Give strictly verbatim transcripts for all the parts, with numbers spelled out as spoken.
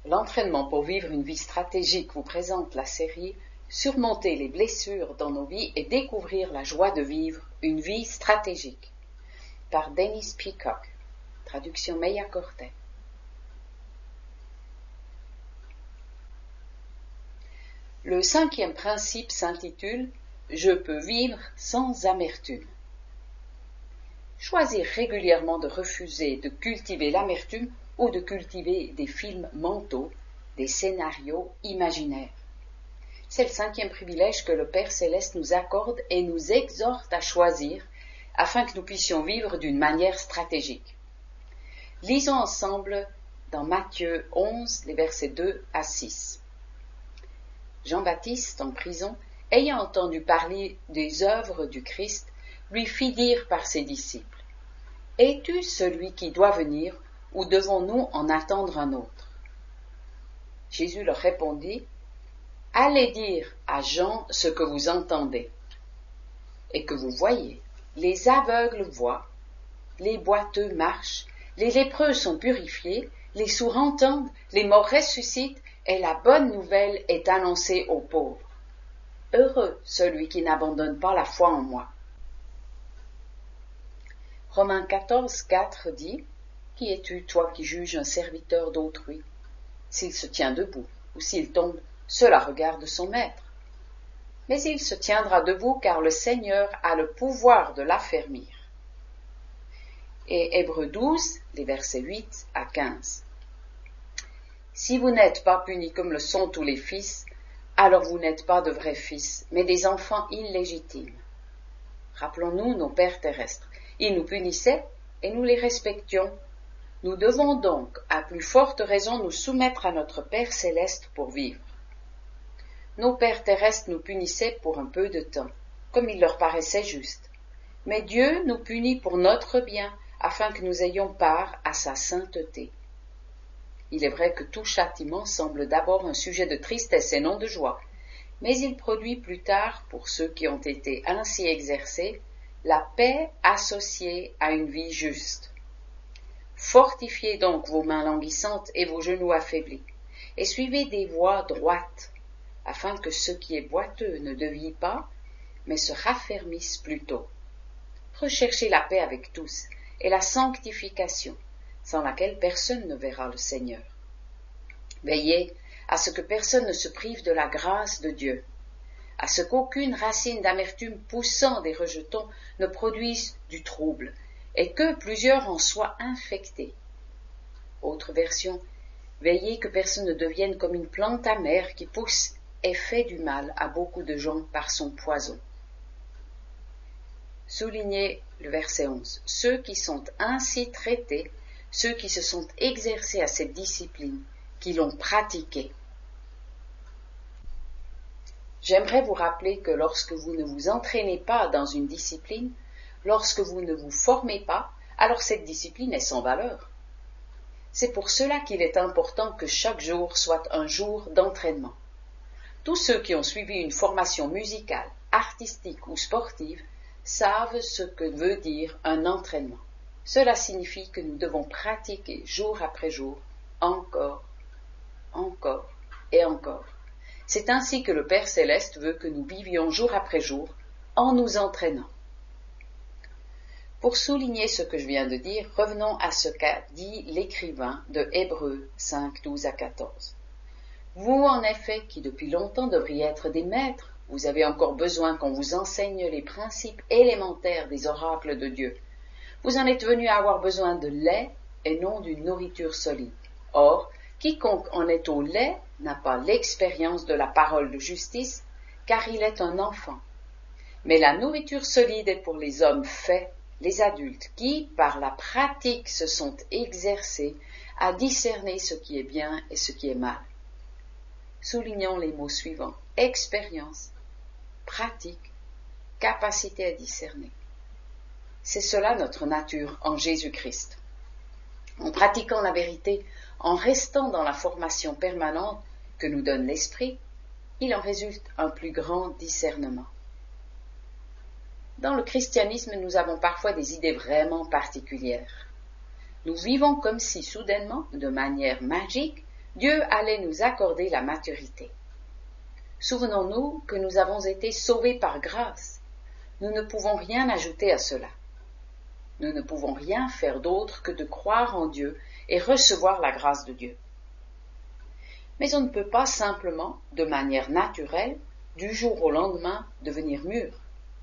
L'entraînement pour vivre une vie stratégique vous présente la série « Surmonter les blessures dans nos vies et découvrir la joie de vivre une vie stratégique » par Dennis Peacock, traduction Meia Cortet. Le cinquième principe s'intitule « Je peux vivre sans amertume ». Choisir régulièrement de refuser de cultiver l'amertume ou de cultiver des films mentaux, des scénarios imaginaires. C'est le cinquième privilège que le Père Céleste nous accorde et nous exhorte à choisir afin que nous puissions vivre d'une manière stratégique. Lisons ensemble dans Matthieu onze, les versets deux à six. Jean-Baptiste, en prison, ayant entendu parler des œuvres du Christ, lui fit dire par ses disciples : « Es-tu celui qui doit venir, ou devons-nous en attendre un autre ?» Jésus leur répondit : « Allez dire à Jean ce que vous entendez et que vous voyez. Les aveugles voient, les boiteux marchent, les lépreux sont purifiés, les sourds entendent, les morts ressuscitent, et la bonne nouvelle est annoncée aux pauvres. Heureux celui qui n'abandonne pas la foi en moi. » Romains quatorze, quatre dit : « Qui es-tu, toi, qui juges un serviteur d'autrui ? S'il se tient debout ou s'il tombe, cela regarde son maître. Mais il se tiendra debout car le Seigneur a le pouvoir de l'affermir. » Et Hébreux douze, les versets huit à quinze. « Si vous n'êtes pas punis comme le sont tous les fils, alors vous n'êtes pas de vrais fils, mais des enfants illégitimes. Rappelons-nous nos pères terrestres. Ils nous punissaient et nous les respections. Nous devons donc, à plus forte raison, nous soumettre à notre Père céleste pour vivre. Nos pères terrestres nous punissaient pour un peu de temps, comme il leur paraissait juste. Mais Dieu nous punit pour notre bien, afin que nous ayons part à sa sainteté. Il est vrai que tout châtiment semble d'abord un sujet de tristesse et non de joie, mais il produit plus tard, pour ceux qui ont été ainsi exercés, la paix associée à une vie juste. Fortifiez donc vos mains languissantes et vos genoux affaiblis, et suivez des voies droites, afin que ce qui est boiteux ne devie pas, mais se raffermisse plutôt. Recherchez la paix avec tous, et la sanctification, sans laquelle personne ne verra le Seigneur. Veillez à ce que personne ne se prive de la grâce de Dieu, à ce qu'aucune racine d'amertume poussant des rejetons ne produise du trouble, et que plusieurs en soient infectés. Autre version, veillez que personne ne devienne comme une plante amère qui pousse et fait du mal à beaucoup de gens par son poison. Soulignez le verset onze. Ceux qui sont ainsi traités, ceux qui se sont exercés à cette discipline, qui l'ont pratiquée. J'aimerais vous rappeler que lorsque vous ne vous entraînez pas dans une discipline, lorsque vous ne vous formez pas, alors cette discipline est sans valeur. C'est pour cela qu'il est important que chaque jour soit un jour d'entraînement. Tous ceux qui ont suivi une formation musicale, artistique ou sportive savent ce que veut dire un entraînement. Cela signifie que nous devons pratiquer jour après jour, encore, encore et encore. C'est ainsi que le Père Céleste veut que nous vivions jour après jour en nous entraînant. Pour souligner ce que je viens de dire, revenons à ce qu'a dit l'écrivain de Hébreux cinq, douze à quatorze. Vous, en effet, qui depuis longtemps devriez être des maîtres, vous avez encore besoin qu'on vous enseigne les principes élémentaires des oracles de Dieu. Vous en êtes venus à avoir besoin de lait et non d'une nourriture solide. Or, quiconque en est au lait n'a pas l'expérience de la parole de justice, car il est un enfant. Mais la nourriture solide est pour les hommes faits, les adultes, qui, par la pratique, se sont exercés à discerner ce qui est bien et ce qui est mal. Soulignons les mots suivants: expérience, pratique, capacité à discerner. C'est cela notre nature en Jésus-Christ. En pratiquant la vérité, en restant dans la formation permanente que nous donne l'Esprit, il en résulte un plus grand discernement. Dans le christianisme, nous avons parfois des idées vraiment particulières. Nous vivons comme si, soudainement, de manière magique, Dieu allait nous accorder la maturité. Souvenons-nous que nous avons été sauvés par grâce. Nous ne pouvons rien ajouter à cela. Nous ne pouvons rien faire d'autre que de croire en Dieu et recevoir la grâce de Dieu. Mais on ne peut pas simplement, de manière naturelle, du jour au lendemain, devenir mûr.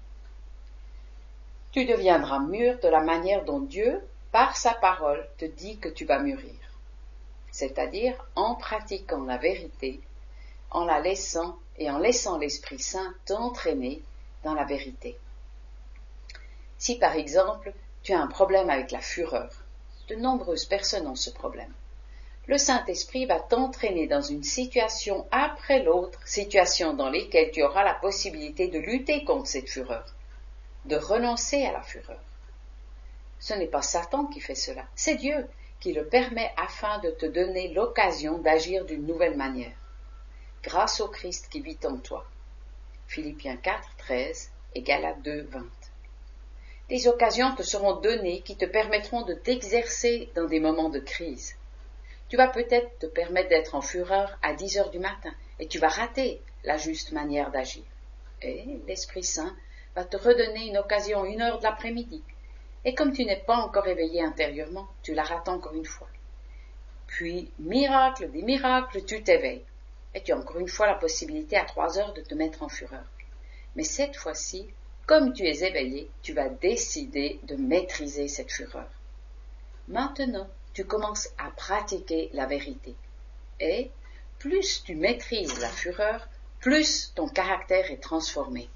Tu deviendras mûr de la manière dont Dieu, par sa parole, te dit que tu vas mûrir, c'est-à-dire en pratiquant la vérité, en la laissant et en laissant l'Esprit Saint t'entraîner dans la vérité. Si par exemple, tu as un problème avec la fureur, de nombreuses personnes ont ce problème, le Saint-Esprit va t'entraîner dans une situation après l'autre, situation dans lesquelles tu auras la possibilité de lutter contre cette fureur, de renoncer à la fureur. Ce n'est pas Satan qui fait cela, c'est Dieu qui le permet afin de te donner l'occasion d'agir d'une nouvelle manière, grâce au Christ qui vit en toi. Philippiens quatre, treize et Galates deux, vingt. Des occasions te seront données qui te permettront de t'exercer dans des moments de crise. Tu vas peut-être te permettre d'être en fureur à dix heures du matin et tu vas rater la juste manière d'agir. Et l'Esprit Saint va te redonner une occasion une heure de l'après-midi. Et comme tu n'es pas encore éveillé intérieurement, tu la rates encore une fois. Puis, miracle des miracles, tu t'éveilles. Et tu as encore une fois la possibilité à trois heures de te mettre en fureur. Mais cette fois-ci, comme tu es éveillé, tu vas décider de maîtriser cette fureur. Maintenant, tu commences à pratiquer la vérité. Et plus tu maîtrises la fureur, plus ton caractère est transformé.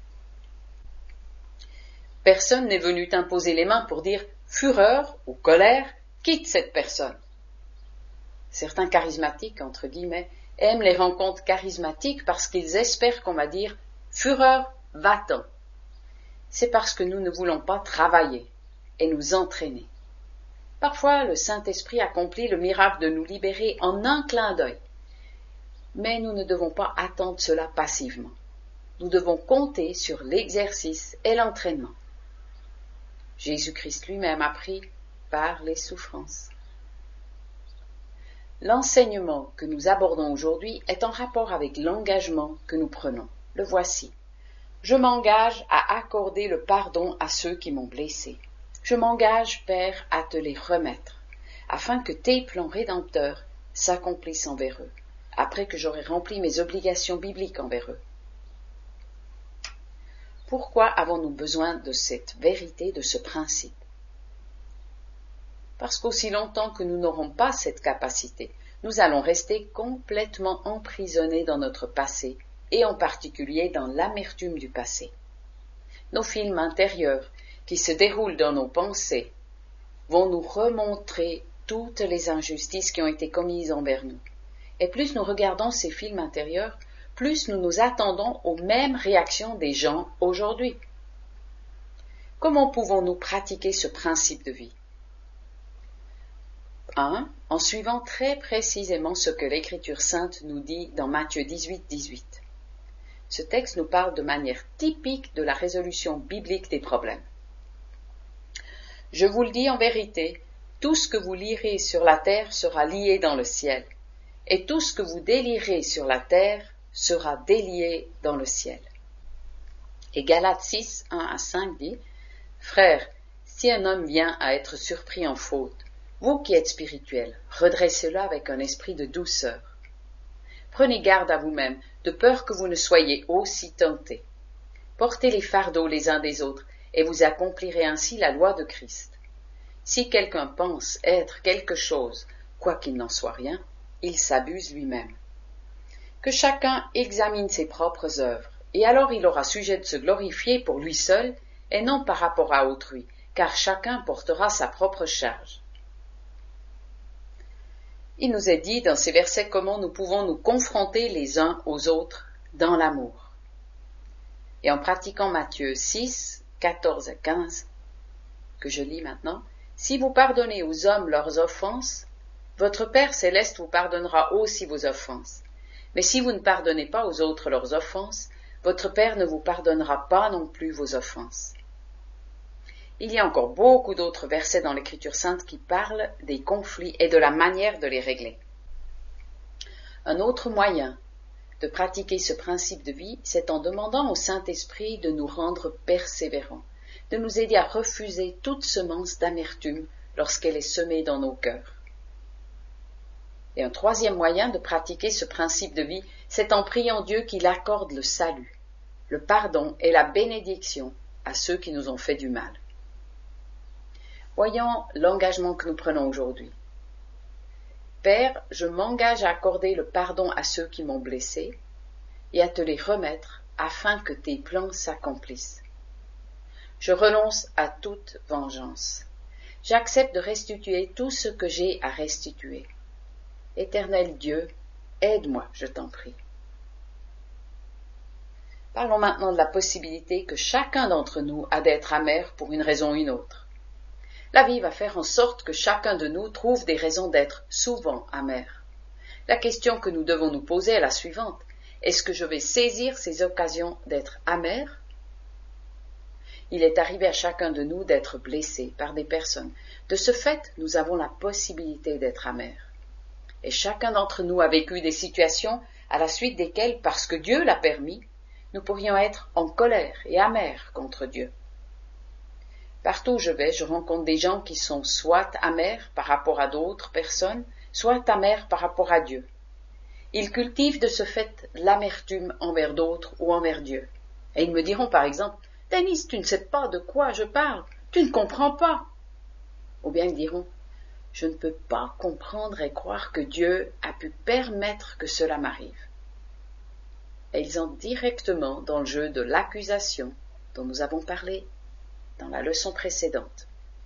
Personne n'est venu t'imposer les mains pour dire « fureur » ou « colère », quitte cette personne. Certains charismatiques, entre guillemets, aiment les rencontres charismatiques parce qu'ils espèrent qu'on va dire « fureur, va-t'en ». C'est parce que nous ne voulons pas travailler et nous entraîner. Parfois, le Saint-Esprit accomplit le miracle de nous libérer en un clin d'œil. Mais nous ne devons pas attendre cela passivement. Nous devons compter sur l'exercice et l'entraînement. Jésus-Christ lui-même a pris par les souffrances. L'enseignement que nous abordons aujourd'hui est en rapport avec l'engagement que nous prenons. Le voici. Je m'engage à accorder le pardon à ceux qui m'ont blessé. Je m'engage, Père, à te les remettre, afin que tes plans rédempteurs s'accomplissent envers eux, après que j'aurai rempli mes obligations bibliques envers eux. Pourquoi avons-nous besoin de cette vérité, de ce principe? Parce qu'aussi longtemps que nous n'aurons pas cette capacité, nous allons rester complètement emprisonnés dans notre passé, et en particulier dans l'amertume du passé. Nos films intérieurs, qui se déroulent dans nos pensées, vont nous remontrer toutes les injustices qui ont été commises envers nous. Et plus nous regardons ces films intérieurs, plus nous nous attendons aux mêmes réactions des gens aujourd'hui. Comment pouvons-nous pratiquer ce principe de vie? un. En suivant très précisément ce que l'Écriture sainte nous dit dans Matthieu dix-huit, dix-huit. Ce texte nous parle de manière typique de la résolution biblique des problèmes. Je vous le dis en vérité, tout ce que vous lirez sur la terre sera lié dans le ciel, et tout ce que vous délierez sur la terre sera délié dans le ciel. Et Galates six, un à cinq dit, « Frères, si un homme vient à être surpris en faute, vous qui êtes spirituels, redressez-le avec un esprit de douceur. Prenez garde à vous-même, de peur que vous ne soyez aussi tentés. Portez les fardeaux les uns des autres, et vous accomplirez ainsi la loi de Christ. Si quelqu'un pense être quelque chose, quoiqu'il n'en soit rien, il s'abuse lui-même. Que chacun examine ses propres œuvres, et alors il aura sujet de se glorifier pour lui seul, et non par rapport à autrui, car chacun portera sa propre charge. » Il nous est dit dans ces versets comment nous pouvons nous confronter les uns aux autres dans l'amour. Et en pratiquant Matthieu six, quatorze à quinze, que je lis maintenant, « Si vous pardonnez aux hommes leurs offenses, votre Père céleste vous pardonnera aussi vos offenses. Mais si vous ne pardonnez pas aux autres leurs offenses, votre Père ne vous pardonnera pas non plus vos offenses. » Il y a encore beaucoup d'autres versets dans l'Écriture sainte qui parlent des conflits et de la manière de les régler. Un autre moyen de pratiquer ce principe de vie, c'est en demandant au Saint-Esprit de nous rendre persévérants, de nous aider à refuser toute semence d'amertume lorsqu'elle est semée dans nos cœurs. Et un troisième moyen de pratiquer ce principe de vie, c'est en priant Dieu qu'il accorde le salut, le pardon et la bénédiction à ceux qui nous ont fait du mal. Voyons l'engagement que nous prenons aujourd'hui. Père, je m'engage à accorder le pardon à ceux qui m'ont blessé et à te les remettre afin que tes plans s'accomplissent. Je renonce à toute vengeance. J'accepte de restituer tout ce que j'ai à restituer. Éternel Dieu, aide-moi, je t'en prie. Parlons maintenant de la possibilité que chacun d'entre nous a d'être amer pour une raison ou une autre. La vie va faire en sorte que chacun de nous trouve des raisons d'être souvent amer. La question que nous devons nous poser est la suivante. Est-ce que je vais saisir ces occasions d'être amer? Il est arrivé à chacun de nous d'être blessé par des personnes. De ce fait, nous avons la possibilité d'être amer. Et chacun d'entre nous a vécu des situations à la suite desquelles, parce que Dieu l'a permis, nous pourrions être en colère et amers contre Dieu. Partout où je vais, je rencontre des gens qui sont soit amers par rapport à d'autres personnes, soit amers par rapport à Dieu. Ils cultivent de ce fait l'amertume envers d'autres ou envers Dieu. Et ils me diront par exemple, « Denise, tu ne sais pas de quoi je parle, tu ne comprends pas. » Ou bien ils diront, « Je ne peux pas comprendre et croire que Dieu a pu permettre que cela m'arrive. » Et ils entrent directement dans le jeu de l'accusation dont nous avons parlé dans la leçon précédente.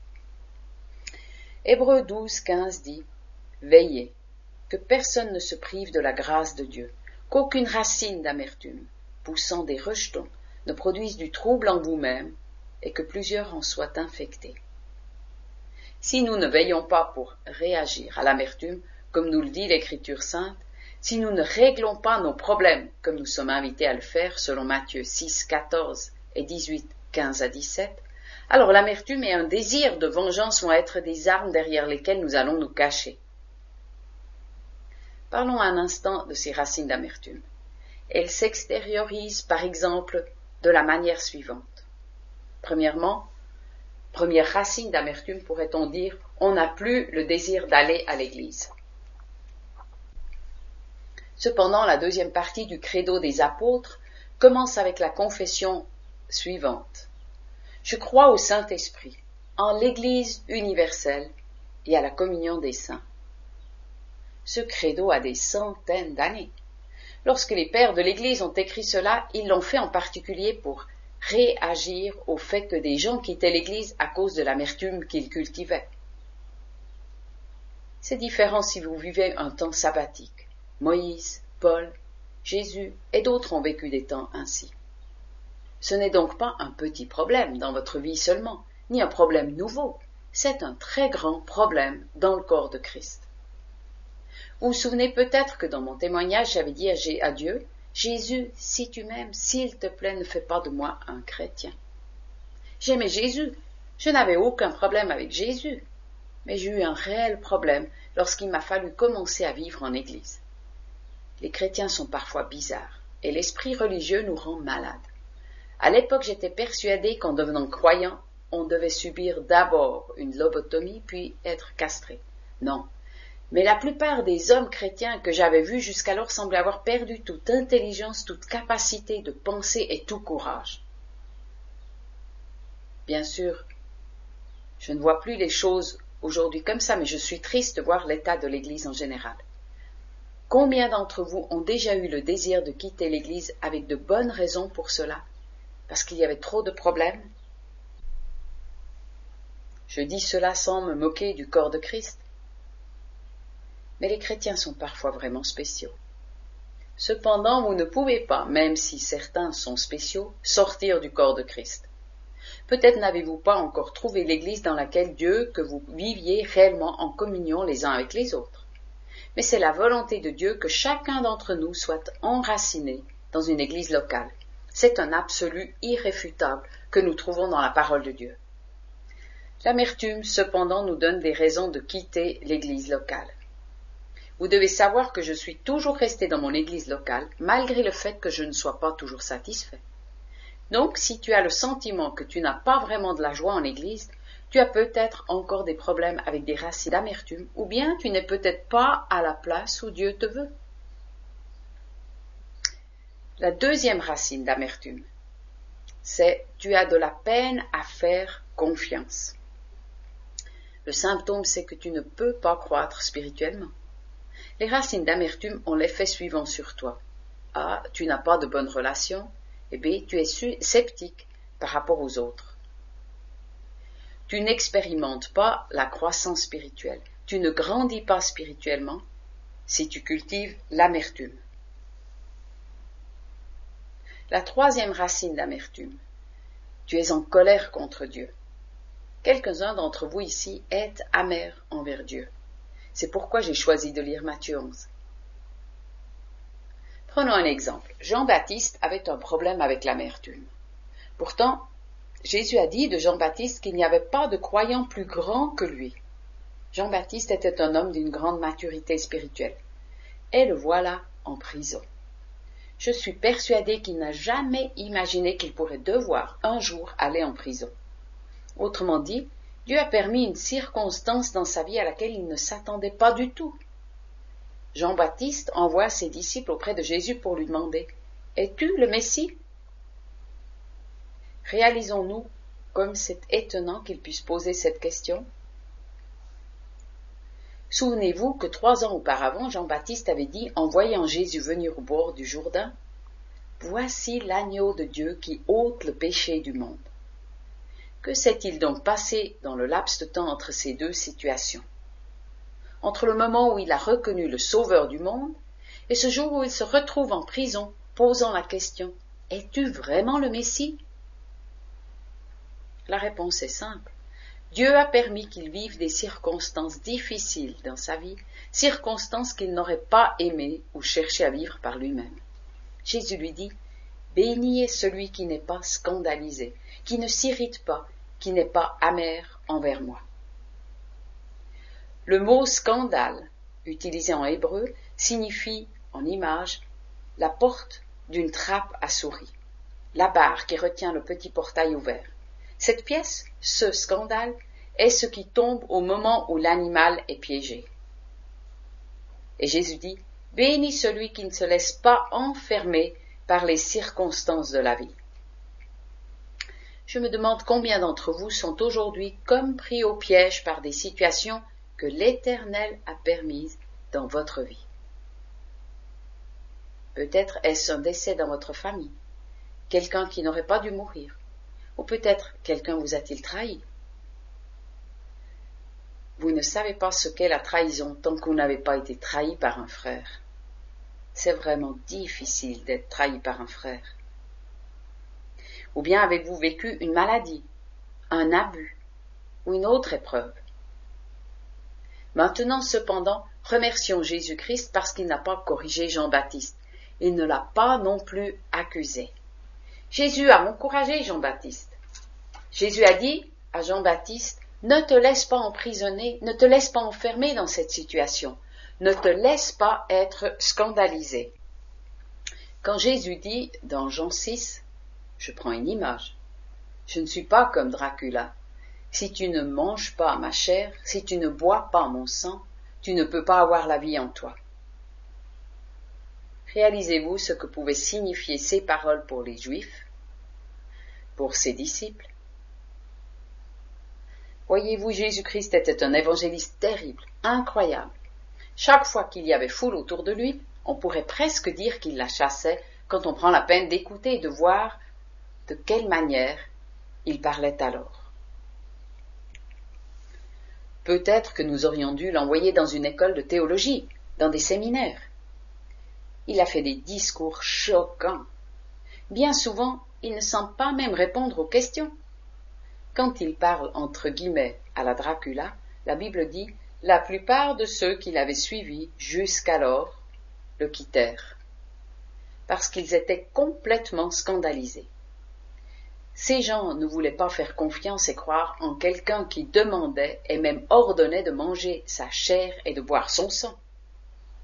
Hébreux douze, quinze dit « Veillez, que personne ne se prive de la grâce de Dieu, qu'aucune racine d'amertume, poussant des rejetons, ne produise du trouble en vous-même, et que plusieurs en soient infectés. » Si nous ne veillons pas pour réagir à l'amertume, comme nous le dit l'Écriture sainte, si nous ne réglons pas nos problèmes, comme nous sommes invités à le faire selon Matthieu six, quatorze et dix-huit, quinze à dix-sept, alors l'amertume et un désir de vengeance vont être des armes derrière lesquelles nous allons nous cacher. Parlons un instant de ces racines d'amertume. Elles s'extériorisent par exemple de la manière suivante. Premièrement, première racine d'amertume, pourrait-on dire, on n'a plus le désir d'aller à l'église. Cependant, la deuxième partie du credo des apôtres commence avec la confession suivante. Je crois au Saint-Esprit, en l'Église universelle et à la communion des saints. Ce credo a des centaines d'années. Lorsque les pères de l'Église ont écrit cela, ils l'ont fait en particulier pour réagir au fait que des gens quittaient l'Église à cause de l'amertume qu'ils cultivaient. C'est différent si vous vivez un temps sabbatique. Moïse, Paul, Jésus et d'autres ont vécu des temps ainsi. Ce n'est donc pas un petit problème dans votre vie seulement, ni un problème nouveau, c'est un très grand problème dans le corps de Christ. Vous vous souvenez peut-être que dans mon témoignage, j'avais dit à Dieu, « Jésus, si tu m'aimes, s'il te plaît, ne fais pas de moi un chrétien. » J'aimais Jésus, je n'avais aucun problème avec Jésus, mais j'ai eu un réel problème lorsqu'il m'a fallu commencer à vivre en Église. Les chrétiens sont parfois bizarres, et l'esprit religieux nous rend malades. À l'époque, j'étais persuadée qu'en devenant croyant, on devait subir d'abord une lobotomie, puis être castré. Non. Mais la plupart des hommes chrétiens que j'avais vus jusqu'alors semblaient avoir perdu toute intelligence, toute capacité de penser et tout courage. Bien sûr, je ne vois plus les choses aujourd'hui comme ça, mais je suis triste de voir l'état de l'Église en général. Combien d'entre vous ont déjà eu le désir de quitter l'Église avec de bonnes raisons pour cela, parce qu'il y avait trop de problèmes? Je dis cela sans me moquer du corps de Christ. Mais les chrétiens sont parfois vraiment spéciaux. Cependant, vous ne pouvez pas, même si certains sont spéciaux, sortir du corps de Christ. Peut-être n'avez-vous pas encore trouvé l'Église dans laquelle Dieu, que vous viviez réellement en communion les uns avec les autres. Mais c'est la volonté de Dieu que chacun d'entre nous soit enraciné dans une église locale. C'est un absolu irréfutable que nous trouvons dans la parole de Dieu. L'amertume, cependant, nous donne des raisons de quitter l'église locale. Vous devez savoir que je suis toujours resté dans mon église locale, malgré le fait que je ne sois pas toujours satisfait. Donc, si tu as le sentiment que tu n'as pas vraiment de la joie en église, tu as peut-être encore des problèmes avec des racines d'amertume, ou bien tu n'es peut-être pas à la place où Dieu te veut. La deuxième racine d'amertume, c'est tu as de la peine à faire confiance. Le symptôme, c'est que tu ne peux pas croître spirituellement. Les racines d'amertume ont l'effet suivant sur toi. A. Tu n'as pas de bonnes relations. Et B. Tu es sceptique par rapport aux autres. Tu n'expérimentes pas la croissance spirituelle. Tu ne grandis pas spirituellement si tu cultives l'amertume. La troisième racine d'amertume. Tu es en colère contre Dieu. Quelques-uns d'entre vous ici êtes amers envers Dieu. C'est pourquoi j'ai choisi de lire Matthieu onze. Prenons un exemple. Jean-Baptiste avait un problème avec l'amertume. Pourtant, Jésus a dit de Jean-Baptiste qu'il n'y avait pas de croyant plus grand que lui. Jean-Baptiste était un homme d'une grande maturité spirituelle. Et le voilà en prison. Je suis persuadée qu'il n'a jamais imaginé qu'il pourrait devoir un jour aller en prison. Autrement dit, Dieu a permis une circonstance dans sa vie à laquelle il ne s'attendait pas du tout. Jean-Baptiste envoie ses disciples auprès de Jésus pour lui demander « Es-tu le Messie ?» Réalisons-nous comme c'est étonnant qu'il puisse poser cette question. Souvenez-vous que trois ans auparavant, Jean-Baptiste avait dit, en voyant Jésus venir au bord du Jourdain, « Voici l'agneau de Dieu qui ôte le péché du monde. » Que s'est-il donc passé dans le laps de temps entre ces deux situations? Entre le moment où il a reconnu le Sauveur du monde et ce jour où il se retrouve en prison, posant la question « Es-tu vraiment le Messie ?» La réponse est simple. Dieu a permis qu'il vive des circonstances difficiles dans sa vie, circonstances qu'il n'aurait pas aimé ou cherché à vivre par lui-même. Jésus lui dit « Béni est celui qui n'est pas scandalisé, qui ne s'irrite pas, qui n'est pas amer envers moi. » Le mot scandale, utilisé en hébreu, signifie, en image, la porte d'une trappe à souris, la barre qui retient le petit portail ouvert. Cette pièce, ce scandale, est ce qui tombe au moment où l'animal est piégé. Et Jésus dit, « Béni celui qui ne se laisse pas enfermer par les circonstances de la vie. » Je me demande combien d'entre vous sont aujourd'hui comme pris au piège par des situations que l'Éternel a permises dans votre vie. Peut-être est-ce un décès dans votre famille, quelqu'un qui n'aurait pas dû mourir, ou peut-être quelqu'un vous a-t-il trahi. Vous ne savez pas ce qu'est la trahison tant que vous n'avez pas été trahi par un frère. C'est vraiment difficile d'être trahi par un frère. Ou bien avez-vous vécu une maladie, un abus ou une autre épreuve? Maintenant, cependant, remercions Jésus-Christ parce qu'il n'a pas corrigé Jean-Baptiste. Il ne l'a pas non plus accusé. Jésus a encouragé Jean-Baptiste. Jésus a dit à Jean-Baptiste, ne te laisse pas emprisonner, ne te laisse pas enfermer dans cette situation, ne te laisse pas être scandalisé. Quand Jésus dit dans Jean six, je prends une image, je ne suis pas comme Dracula. Si tu ne manges pas ma chair, si tu ne bois pas mon sang, tu ne peux pas avoir la vie en toi. Réalisez-vous ce que pouvaient signifier ces paroles pour les Juifs, pour ses disciples? Voyez-vous, Jésus-Christ était un évangéliste terrible, incroyable. Chaque fois qu'il y avait foule autour de lui, on pourrait presque dire qu'il la chassait quand on prend la peine d'écouter et de voir de quelle manière il parlait alors. Peut-être que nous aurions dû l'envoyer dans une école de théologie, dans des séminaires. Il a fait des discours choquants. Bien souvent, il ne semble pas même répondre aux questions. Quand il parle entre guillemets à la Dracula, la Bible dit « La plupart de ceux qui l'avaient suivi jusqu'alors le quittèrent, parce qu'ils étaient complètement scandalisés. » Ces gens ne voulaient pas faire confiance et croire en quelqu'un qui demandait et même ordonnait de manger sa chair et de boire son sang.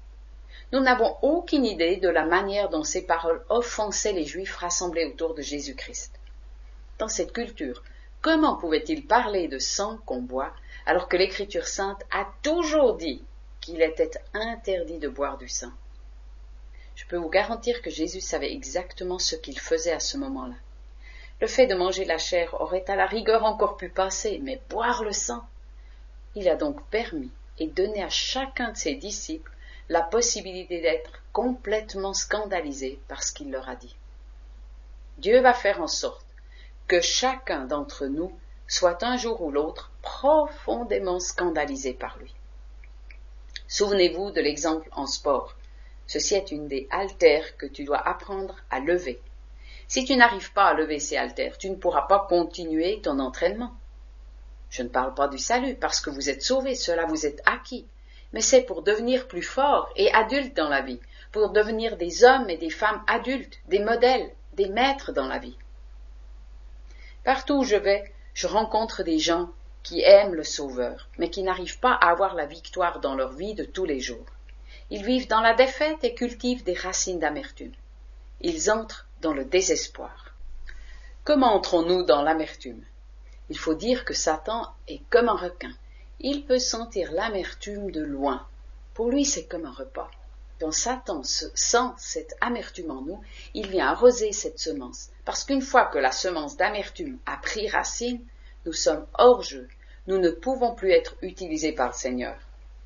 Nous n'avons aucune idée de la manière dont ces paroles offensaient les Juifs rassemblés autour de Jésus-Christ. Dans cette culture, comment pouvait-il parler de sang qu'on boit alors que l'Écriture sainte a toujours dit qu'il était interdit de boire du sang? Je peux vous garantir que Jésus savait exactement ce qu'il faisait à ce moment-là. Le fait de manger la chair aurait à la rigueur encore pu passer, mais boire le sang? Il a donc permis et donné à chacun de ses disciples la possibilité d'être complètement scandalisés par ce qu'il leur a dit. Dieu va faire en sorte que chacun d'entre nous soit un jour ou l'autre profondément scandalisé par lui. Souvenez-vous de l'exemple en sport. Ceci est une des haltères que tu dois apprendre à lever. Si tu n'arrives pas à lever ces haltères, tu ne pourras pas continuer ton entraînement. Je ne parle pas du salut, parce que vous êtes sauvés, cela vous est acquis. Mais c'est pour devenir plus forts et adultes dans la vie, pour devenir des hommes et des femmes adultes, des modèles, des maîtres dans la vie. Partout où je vais, je rencontre des gens qui aiment le Sauveur, mais qui n'arrivent pas à avoir la victoire dans leur vie de tous les jours. Ils vivent dans la défaite et cultivent des racines d'amertume. Ils entrent dans le désespoir. Comment entrons-nous dans l'amertume? Il faut dire que Satan est comme un requin. Il peut sentir l'amertume de loin. Pour lui, c'est comme un repas. Quand Satan sent cette amertume en nous, il vient arroser cette semence. Parce qu'une fois que la semence d'amertume a pris racine, nous sommes hors jeu. Nous ne pouvons plus être utilisés par le Seigneur.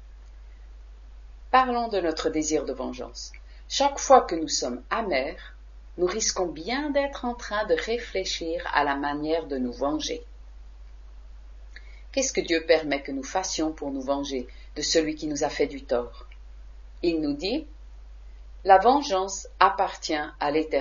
Parlons de notre désir de vengeance. Chaque fois que nous sommes amers, nous risquons bien d'être en train de réfléchir à la manière de nous venger. Qu'est-ce que Dieu permet que nous fassions pour nous venger de celui qui nous a fait du tort? Il nous dit, « La vengeance appartient à l'Éternel. »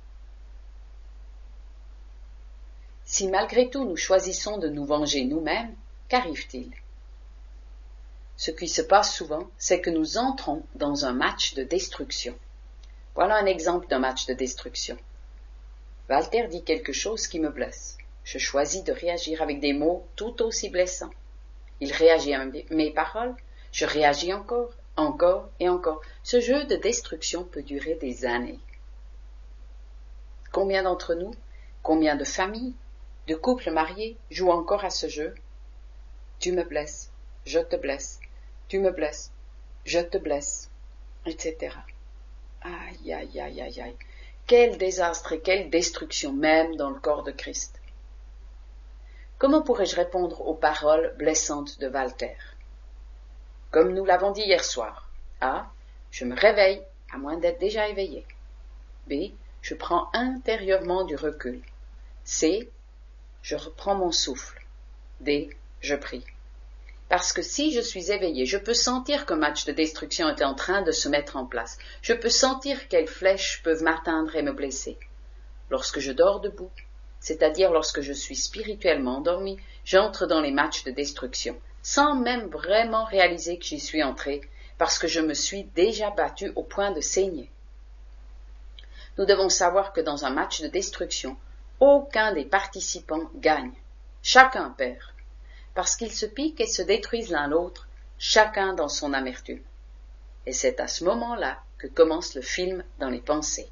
Si malgré tout nous choisissons de nous venger nous-mêmes, qu'arrive-t-il? Ce qui se passe souvent, c'est que nous entrons dans un match de destruction. Voilà un exemple d'un match de destruction. Walter dit quelque chose qui me blesse. Je choisis de réagir avec des mots tout aussi blessants. Il réagit à mes paroles, je réagis encore, encore et encore. Ce jeu de destruction peut durer des années. Combien d'entre nous, combien de familles, de couples mariés jouent encore à ce jeu? Tu me blesses, je te blesse, tu me blesses, je te blesse, et cetera. Aïe, aïe, aïe, aïe, aïe. Quel désastre et quelle destruction même dans le corps de Christ. Comment pourrais-je répondre aux paroles blessantes de Walter? Comme nous l'avons dit hier soir. A. Je me réveille, à moins d'être déjà éveillé. B. Je prends intérieurement du recul. C. Je reprends mon souffle. D. Je prie. Parce que si je suis éveillé, je peux sentir qu'un match de destruction est en train de se mettre en place. Je peux sentir quelles flèches peuvent m'atteindre et me blesser. Lorsque je dors debout, c'est-à-dire lorsque je suis spirituellement endormi, j'entre dans les matchs de destruction, sans même vraiment réaliser que j'y suis entré, parce que je me suis déjà battu au point de saigner. Nous devons savoir que dans un match de destruction, aucun des participants gagne. Chacun perd. Parce qu'ils se piquent et se détruisent l'un l'autre, chacun dans son amertume. Et c'est à ce moment-là que commence le film dans les pensées.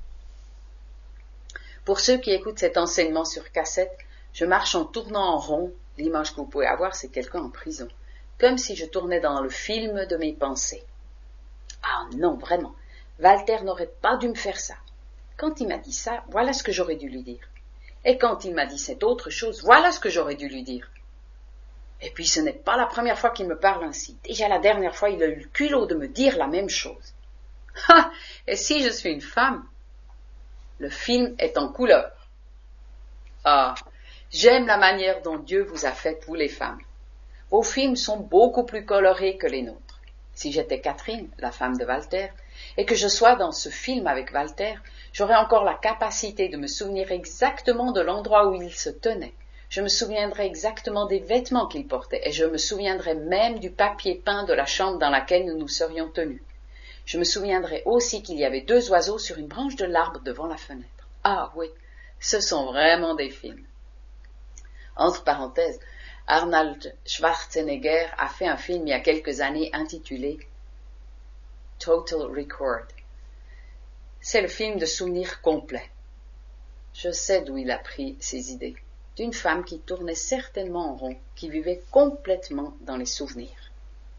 Pour ceux qui écoutent cet enseignement sur cassette, je marche en tournant en rond, l'image que vous pouvez avoir, c'est quelqu'un en prison, comme si je tournais dans le film de mes pensées. Ah non, vraiment, Walter n'aurait pas dû me faire ça. Quand il m'a dit ça, voilà ce que j'aurais dû lui dire. Et quand il m'a dit cette autre chose, voilà ce que j'aurais dû lui dire. Et puis ce n'est pas la première fois qu'il me parle ainsi. Déjà la dernière fois, il a eu le culot de me dire la même chose. Ah, et si je suis une femme? Le film est en couleur. Ah, j'aime la manière dont Dieu vous a faites, vous les femmes. Vos films sont beaucoup plus colorés que les nôtres. Si j'étais Catherine, la femme de Walter, et que je sois dans ce film avec Walter, j'aurais encore la capacité de me souvenir exactement de l'endroit où il se tenait. Je me souviendrai exactement des vêtements qu'il portait, et je me souviendrai même du papier peint de la chambre dans laquelle nous nous serions tenus. Je me souviendrai aussi qu'il y avait deux oiseaux sur une branche de l'arbre devant la fenêtre. Ah oui, ce sont vraiment des films. Entre parenthèses, Arnold Schwarzenegger a fait un film il y a quelques années intitulé Total Record. C'est le film de souvenirs complet. Je sais d'où il a pris ses idées. D'une femme qui tournait certainement en rond, qui vivait complètement dans les souvenirs.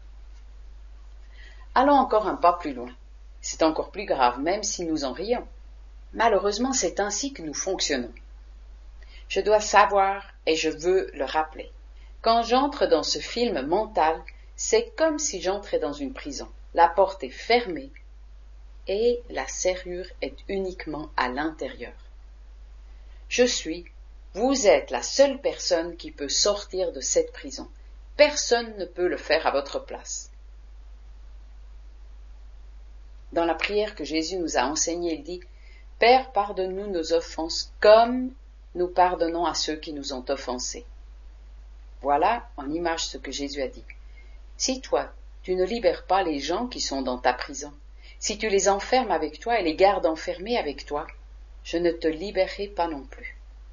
Allons encore un pas plus loin. C'est encore plus grave, même si nous en rions. Malheureusement, c'est ainsi que nous fonctionnons. Je dois savoir et je veux le rappeler. Quand j'entre dans ce film mental, c'est comme si j'entrais dans une prison. La porte est fermée et la serrure est uniquement à l'intérieur. Je suis, vous êtes la seule personne qui peut sortir de cette prison. Personne ne peut le faire à votre place. Dans la prière que Jésus nous a enseignée, il dit « Père, pardonne-nous nos offenses comme nous pardonnons à ceux qui nous ont offensés. » Voilà en image ce que Jésus a dit. Si toi, tu ne libères pas les gens qui sont dans ta prison, si tu les enfermes avec toi et les gardes enfermés avec toi, je ne te libérerai pas non plus.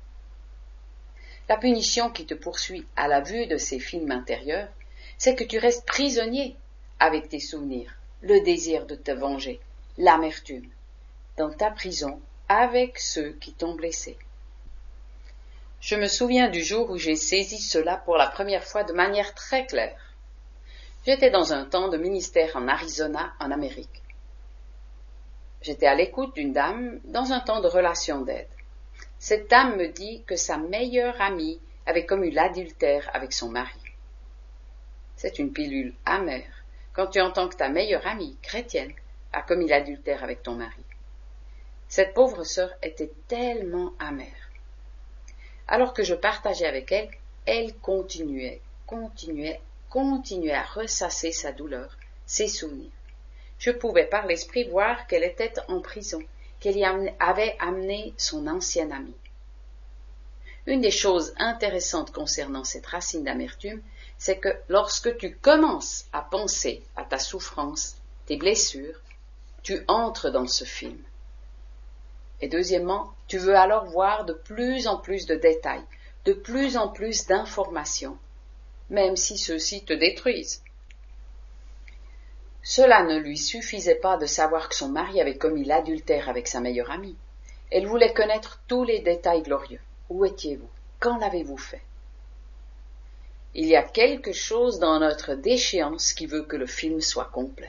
La punition qui te poursuit à la vue de ces films intérieurs, c'est que tu restes prisonnier avec tes souvenirs, le désir de te venger, l'amertume, dans ta prison avec ceux qui t'ont blessé. Je me souviens du jour où j'ai saisi cela pour la première fois de manière très claire. J'étais dans un temps de ministère en Arizona, en Amérique. J'étais à l'écoute d'une dame dans un temps de relation d'aide. Cette dame me dit que sa meilleure amie avait commis l'adultère avec son mari. C'est une pilule amère quand tu entends que ta meilleure amie, chrétienne, a commis l'adultère avec ton mari. Cette pauvre sœur était tellement amère. Alors que je partageais avec elle, elle continuait, continuait, continuait à ressasser sa douleur, ses souvenirs. Je pouvais par l'esprit voir qu'elle était en prison, qu'elle y avait amené son ancienne amie. Une des choses intéressantes concernant cette racine d'amertume, c'est que lorsque tu commences à penser à ta souffrance, tes blessures, tu entres dans ce film. Et deuxièmement, tu veux alors voir de plus en plus de détails, de plus en plus d'informations, même si ceux-ci te détruisent. Cela ne lui suffisait pas de savoir que son mari avait commis l'adultère avec sa meilleure amie. Elle voulait connaître tous les détails glorieux. Où étiez-vous? Qu'en avez-vous fait? Il y a quelque chose dans notre déchéance qui veut que le film soit complet.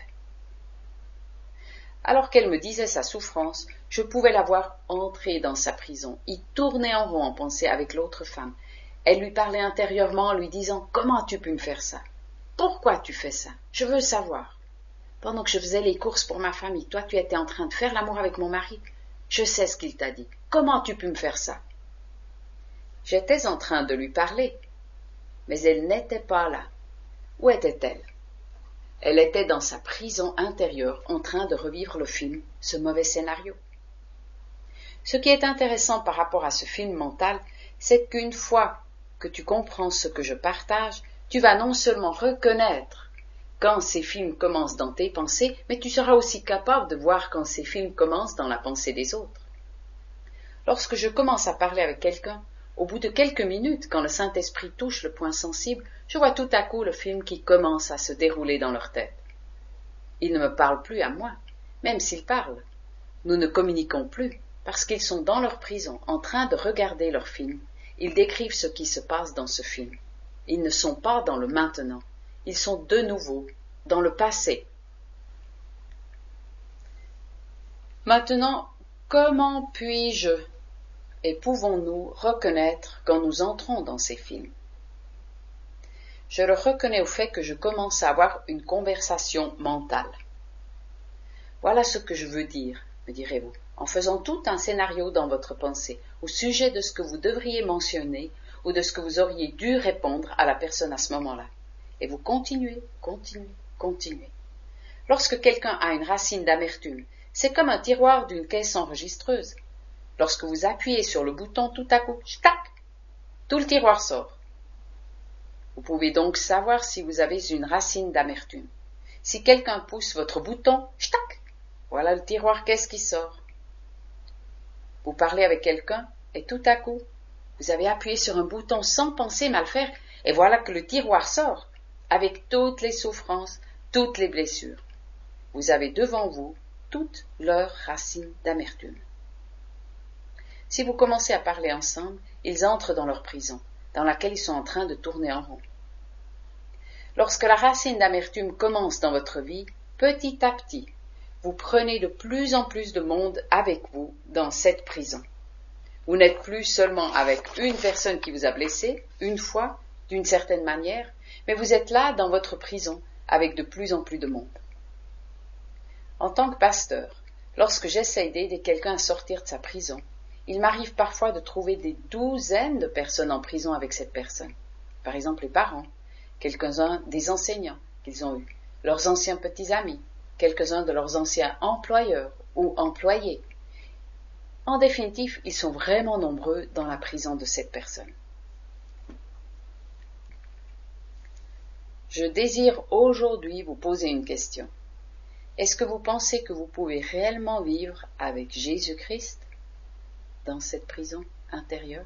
Alors qu'elle me disait sa souffrance, je pouvais la voir entrer dans sa prison, y tourner en rond en pensée avec l'autre femme. Elle lui parlait intérieurement en lui disant « Comment as-tu pu me faire ça? Pourquoi tu fais ça? Je veux savoir. Pendant que je faisais les courses pour ma famille, toi tu étais en train de faire l'amour avec mon mari. Je sais ce qu'il t'a dit. Comment as-tu pu me faire ça? » J'étais en train de lui parler, mais elle n'était pas là. Où était-elle? Elle était dans sa prison intérieure en train de revivre le film, ce mauvais scénario. Ce qui est intéressant par rapport à ce film mental, c'est qu'une fois que tu comprends ce que je partage, tu vas non seulement reconnaître quand ces films commencent dans tes pensées, mais tu seras aussi capable de voir quand ces films commencent dans la pensée des autres. Lorsque je commence à parler avec quelqu'un, au bout de quelques minutes, quand le Saint-Esprit touche le point sensible, je vois tout à coup le film qui commence à se dérouler dans leur tête. Ils ne me parlent plus à moi, même s'ils parlent. Nous ne communiquons plus, parce qu'ils sont dans leur prison, en train de regarder leur film. Ils décrivent ce qui se passe dans ce film. Ils ne sont pas dans le maintenant. Ils sont de nouveau dans le passé. Maintenant, comment puis-je et pouvons-nous reconnaître quand nous entrons dans ces films? Je le reconnais au fait que je commence à avoir une conversation mentale. Voilà ce que je veux dire, me direz-vous, en faisant tout un scénario dans votre pensée au sujet de ce que vous devriez mentionner ou de ce que vous auriez dû répondre à la personne à ce moment-là. Et vous continuez, continuez, continuez. Lorsque quelqu'un a une racine d'amertume, c'est comme un tiroir d'une caisse enregistreuse. Lorsque vous appuyez sur le bouton, tout à coup, tac, tout le tiroir sort. Vous pouvez donc savoir si vous avez une racine d'amertume. Si quelqu'un pousse votre bouton, tac, voilà le tiroir caisse qui sort. Vous parlez avec quelqu'un et tout à coup, vous avez appuyé sur un bouton sans penser mal faire et voilà que le tiroir sort avec toutes les souffrances, toutes les blessures. vous avez devant vous toutes leurs racines d'amertume. Si vous commencez à parler ensemble, ils entrent dans leur prison, dans laquelle ils sont en train de tourner en rond. Lorsque la racine d'amertume commence dans votre vie, petit à petit, vous prenez de plus en plus de monde avec vous dans cette prison. Vous n'êtes plus seulement avec une personne qui vous a blessé, une fois, d'une certaine manière, mais vous êtes là dans votre prison avec de plus en plus de monde. En tant que pasteur, lorsque j'essaie d'aider quelqu'un à sortir de sa prison, il m'arrive parfois de trouver des douzaines de personnes en prison avec cette personne. Par exemple, les parents, quelques-uns des enseignants qu'ils ont eus, leurs anciens petits amis, quelques-uns de leurs anciens employeurs ou employés. En définitive, ils sont vraiment nombreux dans la prison de cette personne. Je désire aujourd'hui vous poser une question. Est-ce que vous pensez que vous pouvez réellement vivre avec Jésus-Christ dans cette prison intérieure?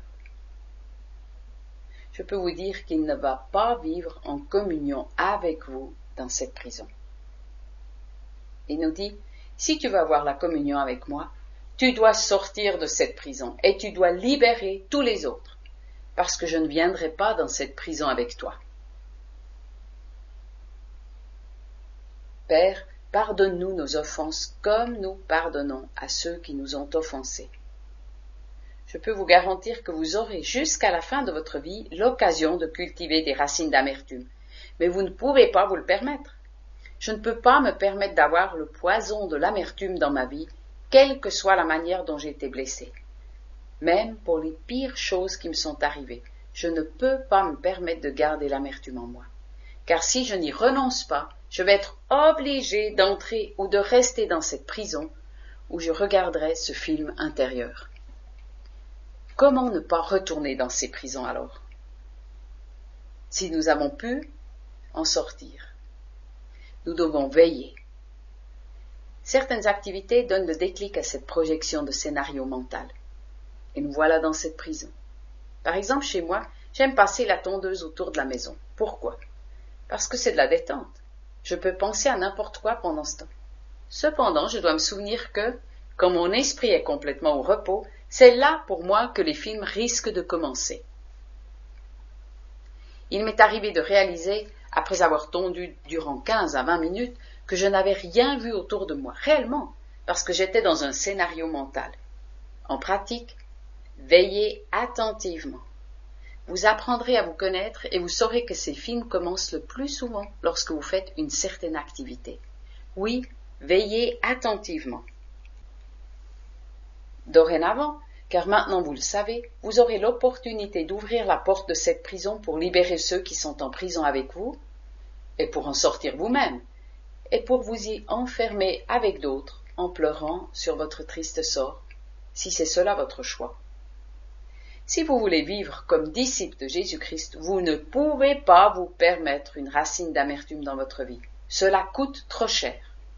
Je peux vous dire qu'il ne va pas vivre en communion avec vous dans cette prison. Il nous dit, si tu veux avoir la communion avec moi, tu dois sortir de cette prison et tu dois libérer tous les autres, parce que je ne viendrai pas dans cette prison avec toi. Père, pardonne-nous nos offenses comme nous pardonnons à ceux qui nous ont offensés. Je peux vous garantir que vous aurez jusqu'à la fin de votre vie l'occasion de cultiver des racines d'amertume, mais vous ne pouvez pas vous le permettre. Je ne peux pas me permettre d'avoir le poison de l'amertume dans ma vie, quelle que soit la manière dont j'ai été blessé. Même pour les pires choses qui me sont arrivées, je ne peux pas me permettre de garder l'amertume en moi. Car si je n'y renonce pas, je vais être obligé d'entrer ou de rester dans cette prison où je regarderai ce film intérieur. Comment ne pas retourner dans ces prisons alors? Si nous avons pu en sortir, nous devons veiller. Certaines activités donnent le déclic à cette projection de scénario mental. Et nous voilà dans cette prison. Par exemple, chez moi, j'aime passer la tondeuse autour de la maison. Pourquoi? Parce que c'est de la détente. Je peux penser à n'importe quoi pendant ce temps. Cependant, je dois me souvenir que, quand mon esprit est complètement au repos, c'est là pour moi que les films risquent de commencer. Il m'est arrivé de réaliser, après avoir tondu durant quinze à vingt minutes, que je n'avais rien vu autour de moi, réellement, parce que j'étais dans un scénario mental. En pratique, veillez attentivement. Vous apprendrez à vous connaître et vous saurez que ces films commencent le plus souvent lorsque vous faites une certaine activité. Oui, veillez attentivement. Dorénavant, car maintenant vous le savez, vous aurez l'opportunité d'ouvrir la porte de cette prison pour libérer ceux qui sont en prison avec vous, et pour en sortir vous-même, et pour vous y enfermer avec d'autres en pleurant sur votre triste sort, si c'est cela votre choix. Si vous voulez vivre comme disciple de Jésus-Christ, vous ne pouvez pas vous permettre une racine d'amertume dans votre vie. Cela coûte trop cher.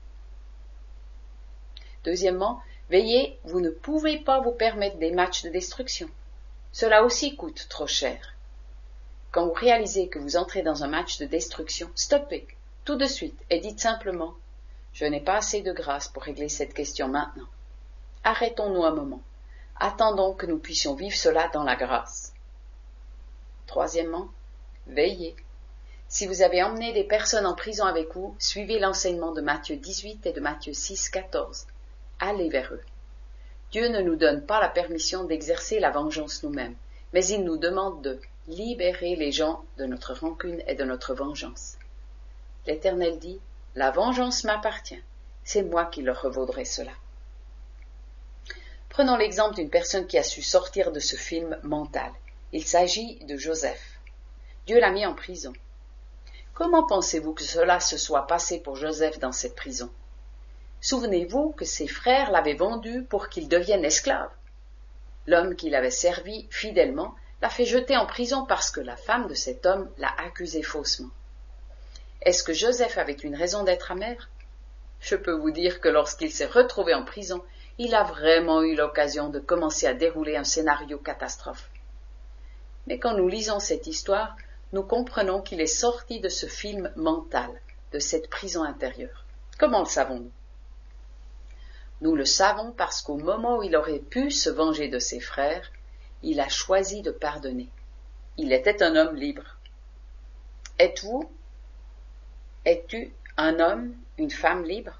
Deuxièmement, veillez, vous ne pouvez pas vous permettre des matchs de destruction. Cela aussi coûte trop cher. Quand vous réalisez que vous entrez dans un match de destruction, stoppez, tout de suite, et dites simplement « Je n'ai pas assez de grâce pour régler cette question maintenant. Arrêtons-nous un moment. Attendons que nous puissions vivre cela dans la grâce. » Troisièmement, veillez. Si vous avez emmené des personnes en prison avec vous, suivez l'enseignement de Matthieu dix-huit et de Matthieu six, quatorze. Allez vers eux. Dieu ne nous donne pas la permission d'exercer la vengeance nous-mêmes, mais il nous demande de libérer les gens de notre rancune et de notre vengeance. L'Éternel dit, « La vengeance m'appartient, c'est moi qui leur revaudrai cela. » Prenons l'exemple d'une personne qui a su sortir de ce film mental. Il s'agit de Joseph. Dieu l'a mis en prison. Comment pensez-vous que cela se soit passé pour Joseph dans cette prison? Souvenez-vous que ses frères l'avaient vendu pour qu'il devienne esclave. L'homme qui l'avait servi fidèlement l'a fait jeter en prison parce que la femme de cet homme l'a accusé faussement. Est-ce que Joseph avait une raison d'être amer? Je peux vous dire que lorsqu'il s'est retrouvé en prison, il a vraiment eu l'occasion de commencer à dérouler un scénario catastrophe. Mais quand nous lisons cette histoire, nous comprenons qu'il est sorti de ce film mental, de cette prison intérieure. Comment le savons-nous? Nous le savons parce qu'au moment où il aurait pu se venger de ses frères, il a choisi de pardonner. Il était un homme libre. Êtes-vous? Es-tu un homme, une femme libre?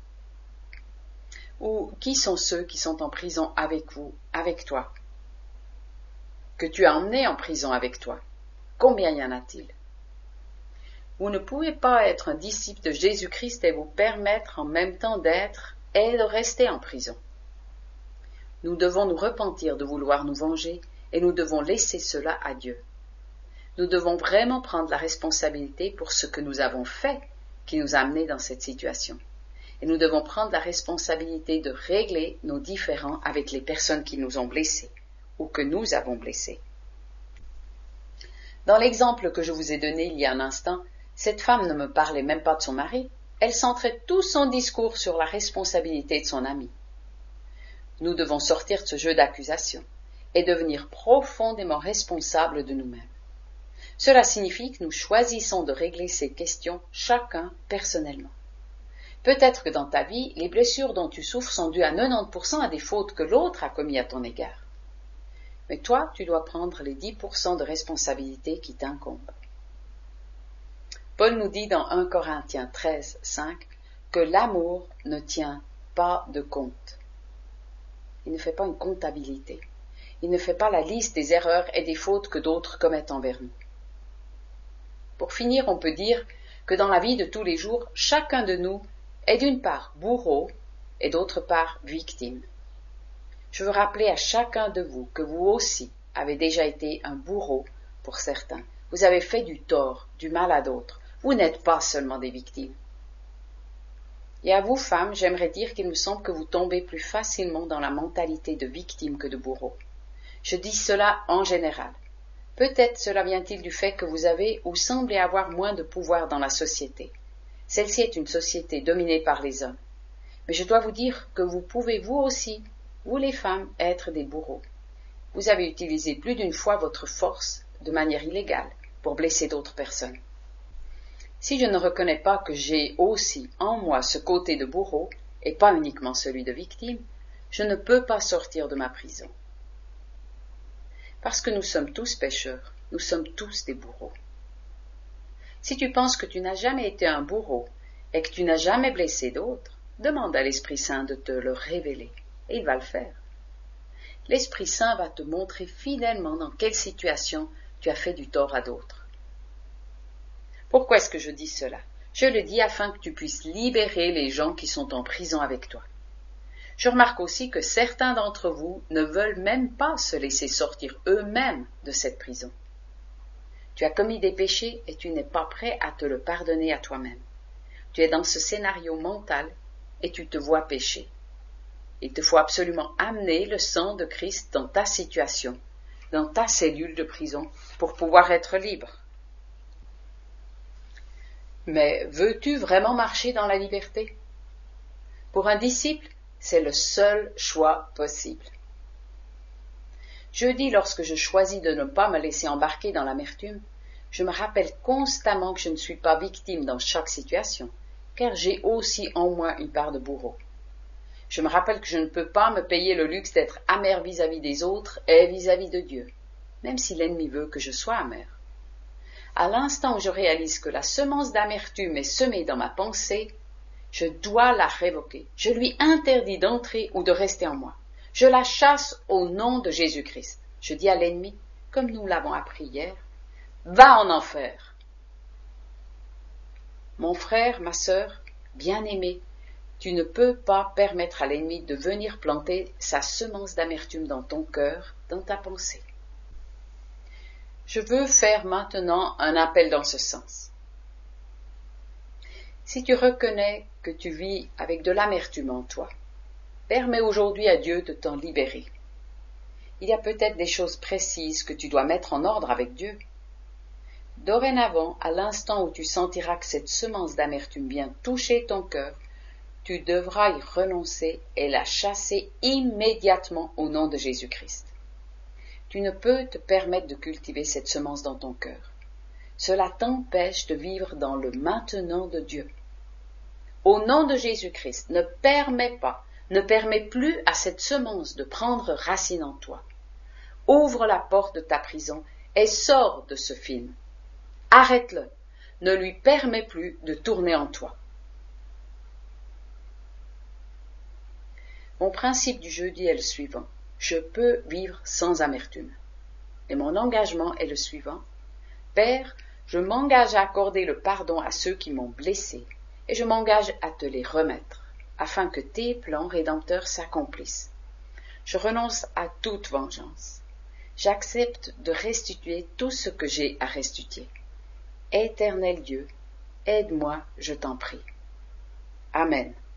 Ou qui sont ceux qui sont en prison avec vous, avec toi? Que tu as emmenés en prison avec toi? Combien y en a-t-il? Vous ne pouvez pas être un disciple de Jésus-Christ et vous permettre en même temps d'être et de rester en prison. Nous devons nous repentir de vouloir nous venger et nous devons laisser cela à Dieu. Nous devons vraiment prendre la responsabilité pour ce que nous avons fait qui nous a amenés dans cette situation. Et nous devons prendre la responsabilité de régler nos différends avec les personnes qui nous ont blessés ou que nous avons blessés. Dans l'exemple que je vous ai donné il y a un instant, cette femme ne me parlait même pas de son mari, elle centrait tout son discours sur la responsabilité de son ami. Nous devons sortir de ce jeu d'accusation et devenir profondément responsables de nous-mêmes. Cela signifie que nous choisissons de régler ces questions chacun personnellement. Peut-être que dans ta vie, les blessures dont tu souffres sont dues à quatre-vingt-dix pour cent à des fautes que l'autre a commises à ton égard. Mais toi, tu dois prendre les dix pour cent de responsabilité qui t'incombent. Paul nous dit dans un Corinthiens treize, cinq que l'amour ne tient pas de compte. Il ne fait pas une comptabilité. Il ne fait pas la liste des erreurs et des fautes que d'autres commettent envers nous. Pour finir, on peut dire que dans la vie de tous les jours, chacun de nous est d'une part bourreau et d'autre part victime. Je veux rappeler à chacun de vous que vous aussi avez déjà été un bourreau pour certains. Vous avez fait du tort, du mal à d'autres. Vous n'êtes pas seulement des victimes. Et à vous, femmes, j'aimerais dire qu'il me semble que vous tombez plus facilement dans la mentalité de victime que de bourreau. Je dis cela en général. Peut-être cela vient-il du fait que vous avez ou semblez avoir moins de pouvoir dans la société. Celle-ci est une société dominée par les hommes. Mais je dois vous dire que vous pouvez vous aussi, vous les femmes, être des bourreaux. Vous avez utilisé plus d'une fois votre force de manière illégale pour blesser d'autres personnes. Si je ne reconnais pas que j'ai aussi en moi ce côté de bourreau, et pas uniquement celui de victime, je ne peux pas sortir de ma prison. Parce que nous sommes tous pécheurs, nous sommes tous des bourreaux. Si tu penses que tu n'as jamais été un bourreau et que tu n'as jamais blessé d'autres, demande à l'Esprit Saint de te le révéler, et il va le faire. L'Esprit Saint va te montrer fidèlement dans quelle situation tu as fait du tort à d'autres. Pourquoi est-ce que je dis cela? Je le dis afin que tu puisses libérer les gens qui sont en prison avec toi. Je remarque aussi que certains d'entre vous ne veulent même pas se laisser sortir eux-mêmes de cette prison. Tu as commis des péchés et tu n'es pas prêt à te le pardonner à toi-même. Tu es dans ce scénario mental et tu te vois pécher. Il te faut absolument amener le sang de Christ dans ta situation, dans ta cellule de prison, pour pouvoir être libre. Mais veux-tu vraiment marcher dans la liberté? Pour un disciple, c'est le seul choix possible. Jeudi, lorsque je choisis de ne pas me laisser embarquer dans l'amertume, je me rappelle constamment que je ne suis pas victime dans chaque situation, car j'ai aussi en moi une part de bourreau. Je me rappelle que je ne peux pas me payer le luxe d'être amer vis-à-vis des autres et vis-à-vis de Dieu, même si l'ennemi veut que je sois amer. À l'instant où je réalise que la semence d'amertume est semée dans ma pensée, je dois la révoquer. Je lui interdis d'entrer ou de rester en moi. Je la chasse au nom de Jésus-Christ. Je dis à l'ennemi, comme nous l'avons appris hier, va en enfer. Mon frère, ma sœur, bien-aimé, tu ne peux pas permettre à l'ennemi de venir planter sa semence d'amertume dans ton cœur, dans ta pensée. Je veux faire maintenant un appel dans ce sens. Si tu reconnais que tu vis avec de l'amertume en toi, permets aujourd'hui à Dieu de t'en libérer. Il y a peut-être des choses précises que tu dois mettre en ordre avec Dieu. Dorénavant, à l'instant où tu sentiras que cette semence d'amertume vient toucher ton cœur, tu devras y renoncer et la chasser immédiatement au nom de Jésus-Christ. Tu ne peux te permettre de cultiver cette semence dans ton cœur. Cela t'empêche de vivre dans le maintenant de Dieu. au nom de Jésus-Christ, ne permets pas, ne permets plus à cette semence de prendre racine en toi. Ouvre la porte de ta prison et sors de ce film. Arrête-le, ne lui permets plus de tourner en toi. Mon principe du jeudi est le suivant. Je peux vivre sans amertume. Et mon engagement est le suivant. Père, je m'engage à accorder le pardon à ceux qui m'ont blessé, et je m'engage à te les remettre, afin que tes plans rédempteurs s'accomplissent. Je renonce à toute vengeance. J'accepte de restituer tout ce que j'ai à restituer. Éternel Dieu, aide-moi, je t'en prie. Amen.